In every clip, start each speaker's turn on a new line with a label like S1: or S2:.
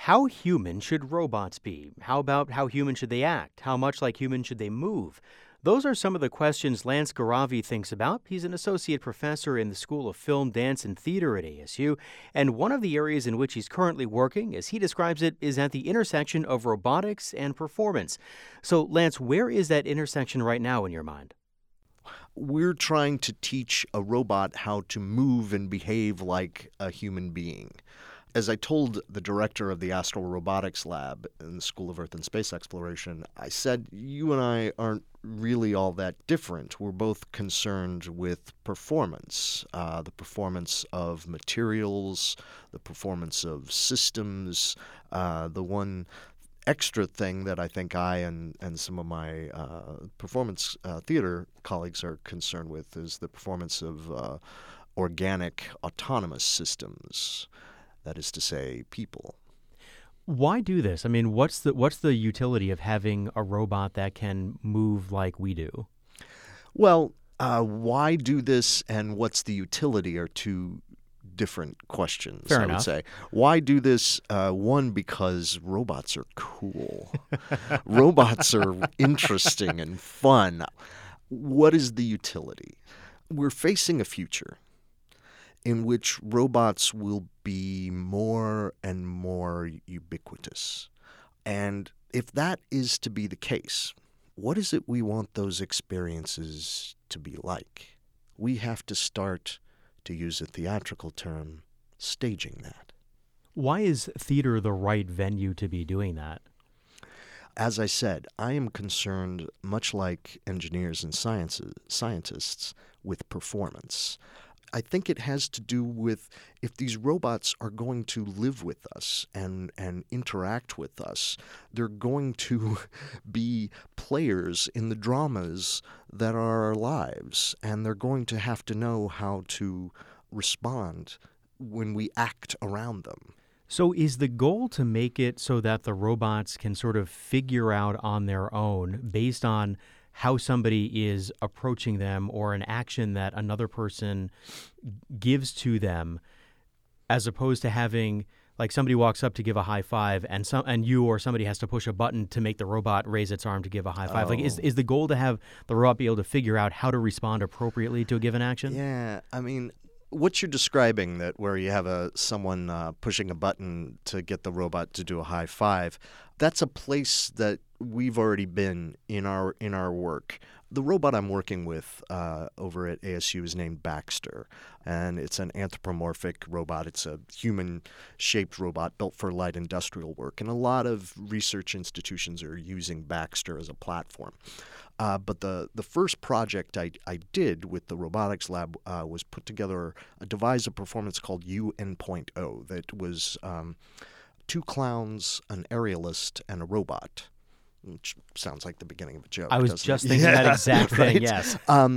S1: How human should robots be? How about how human should they act? How much like human should they move? Those are some of the questions Lance Garavi thinks about. He's an associate professor in the School of Film, Dance, and Theater at ASU, and one of the areas in which he's currently working, as he describes it, is at the intersection of robotics and performance. So, Lance, where is that intersection right now in your mind?
S2: We're trying to teach a robot how to move and behave like a human being. As I told the director of the Astral Robotics Lab in the School of Earth and Space Exploration, I said, you and I aren't really all that different. We're both concerned with performance, the performance of materials, the performance of systems. The one extra thing that I think I and some of my performance theater colleagues are concerned with is the performance of organic autonomous systems. That is to say, people.
S1: Why do this? I mean, what's the utility of having a robot that can move like we do?
S2: Well, why do this and what's the utility are two different questions,
S1: Fair
S2: I
S1: enough.
S2: would say. Why do this? One, because robots are cool. Robots are interesting and fun. What is the utility? We're facing a future in which robots will be more and more ubiquitous. And if that is to be the case, what is it we want those experiences to be like? We have to start, to use a theatrical term, staging that.
S1: Why is theater the right venue to be doing that?
S2: As I said, I am concerned, much like engineers and scientists, with performance. I think it has to do with if these robots are going to live with us and interact with us, they're going to be players in the dramas that are our lives, and they're going to have to know how to respond when we act around them.
S1: So is the goal to make it so that the robots can sort of figure out on their own based on how somebody is approaching them or an action that another person gives to them, as opposed to having like somebody walks up to give a high five and you or somebody has to push a button to make the robot raise its arm to give a high five? Like is the goal to have the robot be able to figure out how to respond appropriately to a given action?
S2: Yeah, I mean, what you're describing, that where you have someone pushing a button to get the robot to do a high five, that's a place that we've already been in our work. The robot I'm working with over at ASU is named Baxter, and it's an anthropomorphic robot. It's a human-shaped robot built for light industrial work, and a lot of research institutions are using Baxter as a platform. But the first project I did with the robotics lab was put together a devise of performance called UN.0 that was two clowns, an aerialist, and a robot. Which sounds like the beginning of a joke.
S1: I was
S2: doesn't
S1: just
S2: it?
S1: thinking that exact thing,
S2: right?
S1: yes.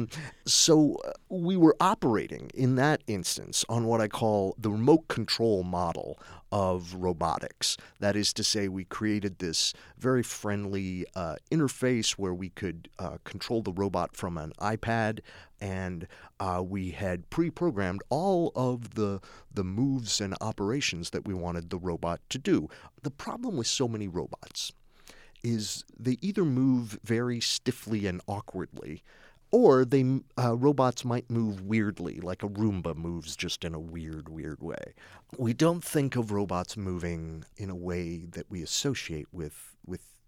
S2: So we were operating in that instance on what I call the remote control model of robotics. That is to say, we created this very friendly interface where we could control the robot from an iPad, and we had pre-programmed all of the moves and operations that we wanted the robot to do. The problem with so many robots is they either move very stiffly and awkwardly, or robots might move weirdly, like a Roomba moves just in a weird way. We don't think of robots moving in a way that we associate with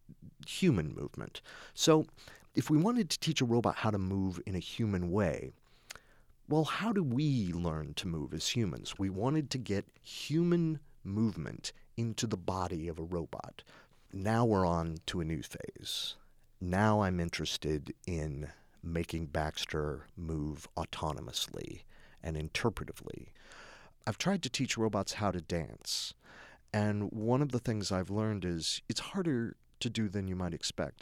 S2: human movement. So if we wanted to teach a robot how to move in a human way, well, how do we learn to move as humans? We wanted to get human movement into the body of a robot. Now we're on to a new phase. Now I'm interested in making Baxter move autonomously and interpretively. I've tried to teach robots how to dance, and one of the things I've learned is it's harder to do than you might expect.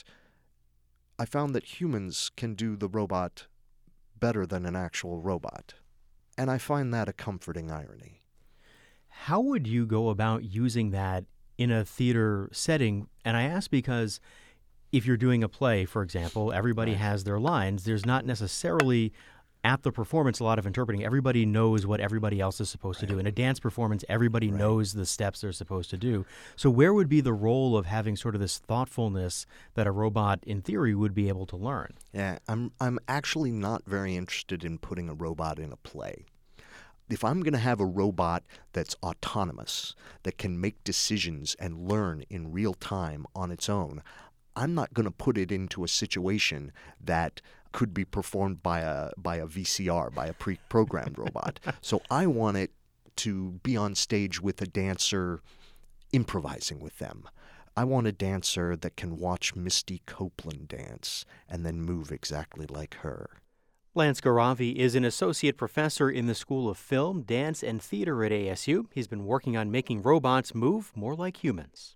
S2: I found that humans can do the robot better than an actual robot, and I find that a comforting irony.
S1: How would you go about using that in a theater setting? And I ask because if you're doing a play, for example, everybody has their lines. There's not necessarily at the performance, a lot of interpreting. Everybody knows what everybody else is supposed to do. In a dance performance, everybody knows the steps they're supposed to do. So where would be the role of having sort of this thoughtfulness that a robot, in theory, would be able to learn?
S2: Yeah, I'm actually not very interested in putting a robot in a play. If I'm going to have a robot that's autonomous, that can make decisions and learn in real time on its own, I'm not going to put it into a situation that could be performed by a VCR, by a pre-programmed robot. So I want it to be on stage with a dancer improvising with them. I want a dancer that can watch Misty Copeland dance and then move exactly like her.
S1: Lance Garavi is an associate professor in the School of Film, Dance, and Theater at ASU. He's been working on making robots move more like humans.